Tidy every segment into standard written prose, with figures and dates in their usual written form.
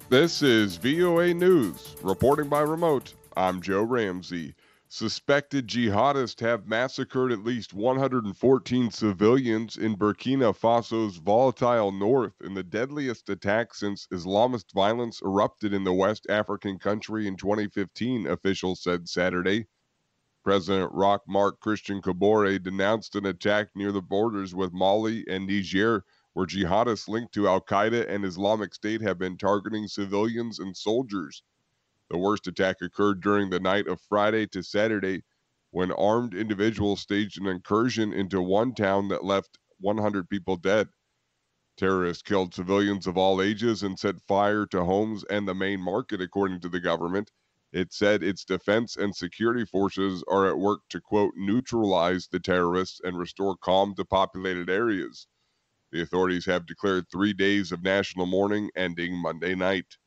This is VOA News. Reporting by remote, I'm Joe Ramsey. Suspected jihadists have massacred at least 114 civilians in Burkina Faso's volatile north in the deadliest attack since Islamist violence erupted in the West African country in 2015, officials said Saturday. President Roch Marc Christian Kabore denounced an attack near the borders with Mali and Niger, where jihadists linked to Al Qaeda and Islamic State have been targeting civilians and soldiers. The worst attack occurred during the night of Friday to Saturday when armed individuals staged an incursion into one town that left 100 people dead. Terrorists killed civilians of all ages and set fire to homes and the main market, according to the government. It said its defense and security forces are at work to, quote, neutralize the terrorists and restore calm to populated areas. The authorities have declared 3 days of national mourning ending Monday night.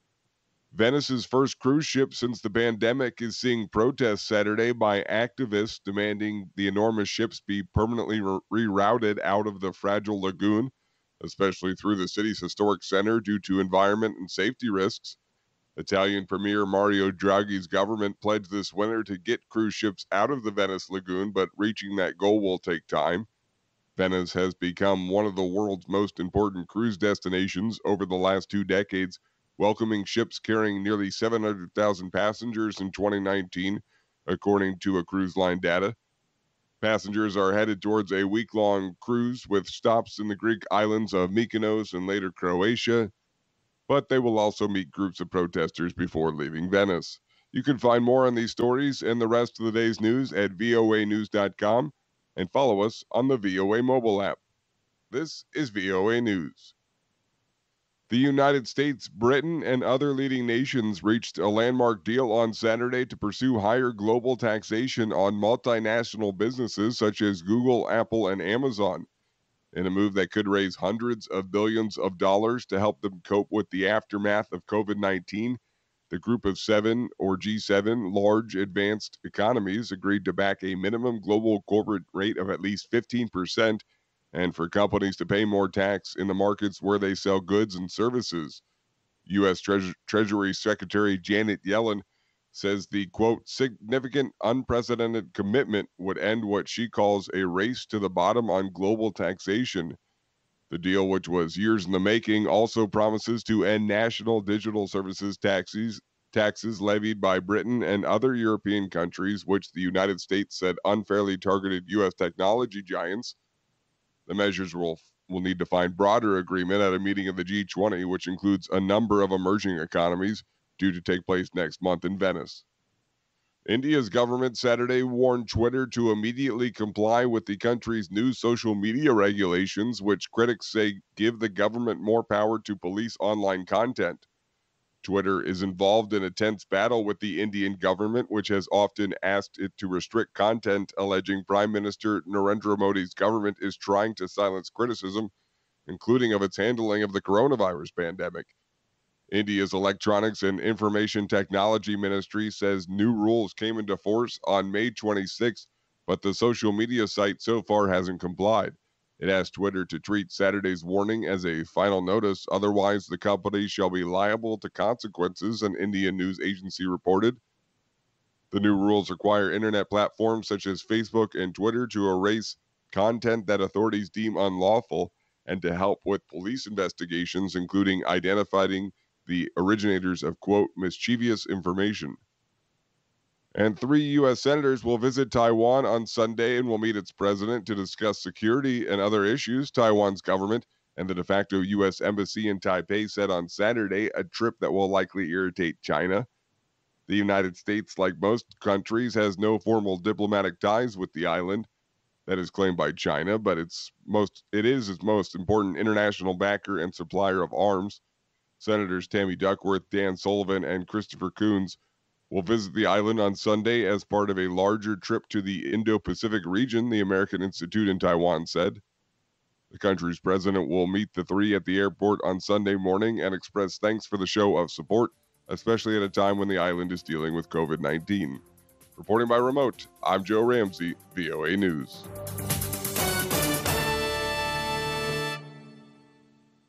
Venice's first cruise ship since the pandemic is seeing protests Saturday by activists demanding the enormous ships be permanently rerouted out of the fragile lagoon, especially through the city's historic center due to environment and safety risks. Italian Premier Mario Draghi's government pledged this winter to get cruise ships out of the Venice lagoon, but reaching that goal will take time. Venice has become one of the world's most important cruise destinations over the last 2 decades, welcoming ships carrying nearly 700,000 passengers in 2019, according to a cruise line data. Passengers are headed towards a week-long cruise with stops in the Greek islands of Mykonos and later Croatia, but they will also meet groups of protesters before leaving Venice. You can find more on these stories and the rest of the day's news at voanews.com and follow us on the VOA mobile app. This is VOA News. The United States, Britain, and other leading nations reached a landmark deal on Saturday to pursue higher global taxation on multinational businesses such as Google, Apple, and Amazon, in a move that could raise hundreds of billions of dollars to help them cope with the aftermath of COVID-19. The Group of Seven, or G7, large advanced economies agreed to back a minimum global corporate rate of at least 15% and for companies to pay more tax in the markets where they sell goods and services. U.S. Treasury Secretary Janet Yellen says the, quote, significant unprecedented commitment would end what she calls a race to the bottom on global taxation. The deal, which was years in the making, also promises to end national digital services taxes levied by Britain and other European countries, which the United States said unfairly targeted U.S. technology giants. The measures will need to find broader agreement at a meeting of the G20, which includes a number of emerging economies, due to take place next month in Venice. India's government Saturday warned Twitter to immediately comply with the country's new social media regulations, which critics say give the government more power to police online content. Twitter is involved in a tense battle with the Indian government, which has often asked it to restrict content, alleging Prime Minister Narendra Modi's government is trying to silence criticism, including of its handling of the coronavirus pandemic. India's Electronics and Information Technology Ministry says new rules came into force on May 26th, but the social media site so far hasn't complied. It asked Twitter to treat Saturday's warning as a final notice, otherwise the company shall be liable to consequences, an Indian news agency reported. The new rules require internet platforms such as Facebook and Twitter to erase content that authorities deem unlawful and to help with police investigations, including identifying the originators of, quote, mischievous information. And 3 U.S. senators will visit Taiwan on Sunday and will meet its president to discuss security and other issues. Taiwan's government and the de facto U.S. embassy in Taipei said on Saturday a trip that will likely irritate China. The United States, like most countries, has no formal diplomatic ties with the island. That is claimed by China, but it is its most important international backer and supplier of arms. Senators Tammy Duckworth, Dan Sullivan, and Christopher Coons will visit the island on Sunday as part of a larger trip to the Indo-Pacific region, the American Institute in Taiwan said. The country's president will meet the three at the airport on Sunday morning and express thanks for the show of support, especially at a time when the island is dealing with COVID-19. Reporting by remote, I'm Joe Ramsey, VOA News.